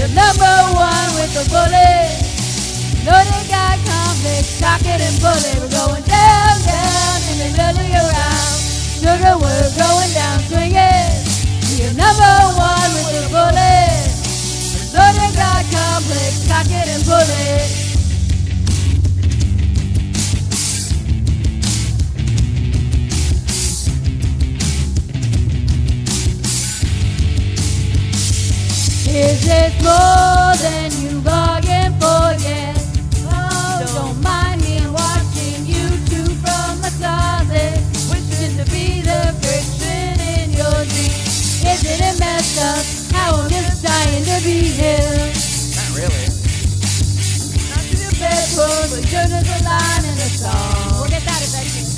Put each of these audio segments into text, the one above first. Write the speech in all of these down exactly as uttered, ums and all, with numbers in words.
You're number one with the bullet. Loaded got complex, cock it and bullet. We're going down, down in the middle of your round. Sugar, we're going down, swing it. You're number one with the bullet. Loaded got complex, cock it and bullet. Is it more than you bargained for, yes? Oh, don't mind me watching you two from the closet, wishing to be the friction in your dream. Isn't it messed up how I'm just dying to be here? Not really. Not to the bedroom, but sugar's a line in a song. We'll get that eventually.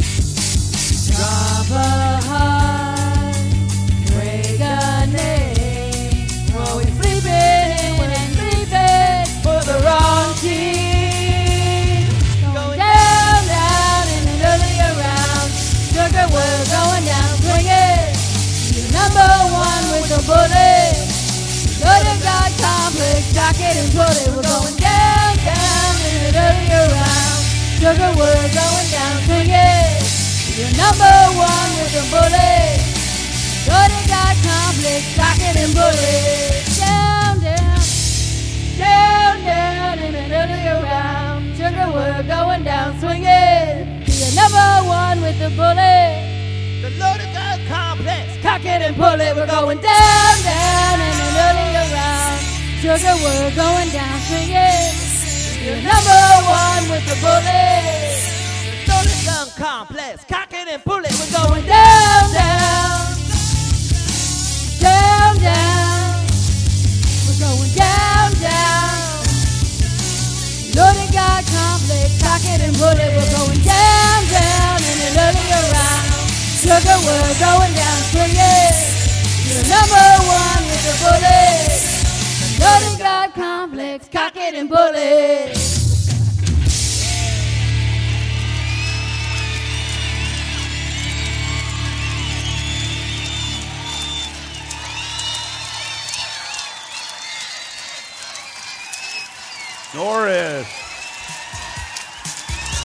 Drop a heart, break a neck. Always sleeping and sleeping for the wrong team. Going down, down in an earlier round. Sugar, we're going down, swing it. You're number one with the bullet. Loaded got complex, cock it and pull it. We're going down, down in an earlier round. Sugar, we're going down, swing it. You're number one with the bullet. Loaded got complex, cock it and bullet. Down, down, down, down in an earlier round. Sugar, we're going down, swing it. You're number one with the bullet. The loaded gun complex. Cock it and pull it. We're going down, down in an earlier round. Sugar, we're going down, swing it. You're number one with the bullet. The loaded gun complex. Cock it and pull it. We're going down, down. Down, down, we're going down, down. Loaded got complex, cock it and bullet. We're going down, down in an earlier round. Sugar, we're going down, swing it. You're number one with the bullet. Loaded got complex, cock it and bullet. Doris.